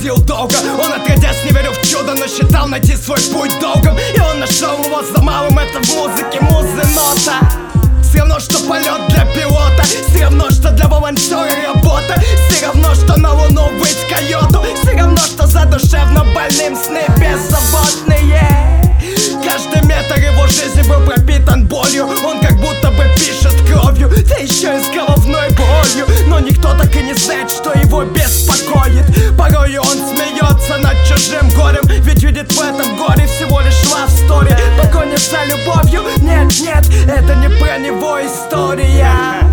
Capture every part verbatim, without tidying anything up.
ходил долго. Он отродясь не верил в чудо, но считал найти свой путь долгом. И он нашел его за малым, это в музыке музы-нота. Все равно, что полет для пилота, все равно, что для волонтера работа, все равно, что на луну быть койоту, все равно, что за душевно больным сны беззаботные. Каждый метр его жизни был пропитан болью. Он как будто бы пишет кровью, да еще и с головной болью. Но никто так и не знает, что его беспокоит. Порой он смеется над чужим горем, ведь видит в этом горе всего лишь love story. Погоня за любовью, нет, нет, это не про него история.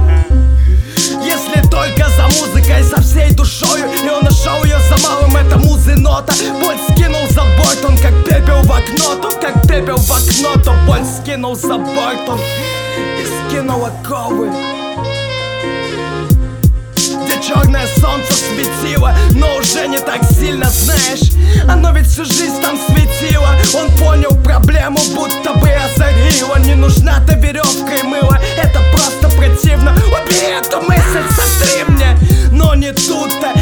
Если только за музыкой, за всей душою, и он нашел ее за малым, это музы-нота. Боль скинул за борт, он как пепел в окно, то как пепел в окно, то боль скинул за борт, он и скинул оковы. Где черное солнце светило, но уже не так сильно, знаешь. Оно ведь всю жизнь там светило. Он понял проблему, будто бы озарило. Не нужна-то веревка и мыло, это просто противно. Убери эту мысль, сотри мне. Но не тут-то,